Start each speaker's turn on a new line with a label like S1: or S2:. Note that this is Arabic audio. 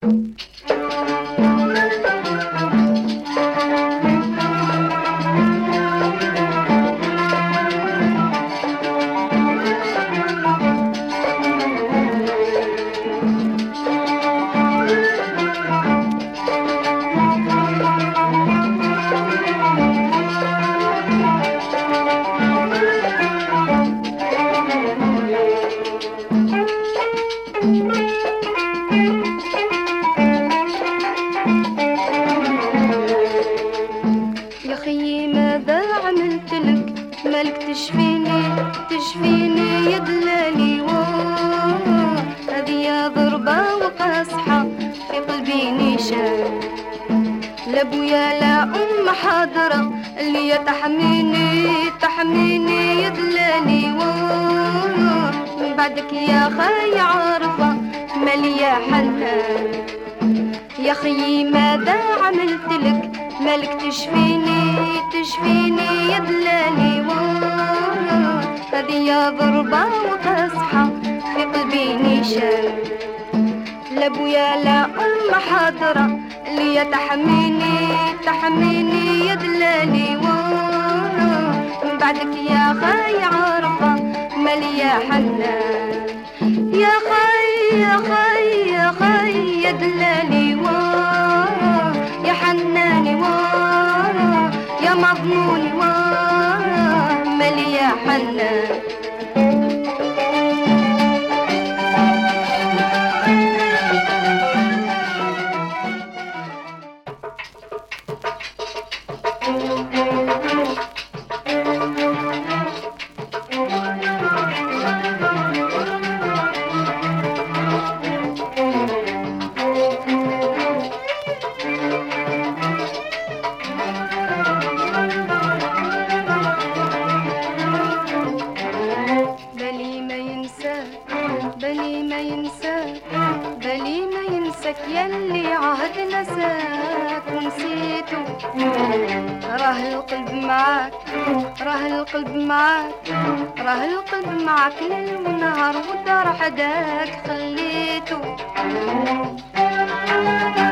S1: تشفيني يا دلالي هذه يا ضربة وقاصحة في قلبي نيشان. لا بويا لا أم حاضرة اللي تحميني يا دلالي من بعدك يا خي عارفة مالية حنان. يا خيي ماذا عملت لك مالك تشفيني يا دلالي هذه يا ضربة وقاصحة في قلبي نيشان. لا بويا لا أم حاضرة اللي تحميني يا دلالي من بعدك يا خي عارفة مالية حنان. يا خي يا خي يا خي يا دلالي يا حناني يا مضموني مالية حنان. بالي ما ينساك يلي عهد نساك ونسيتو. راه القلب معاك ليل ونهار ودار حداك خليتو.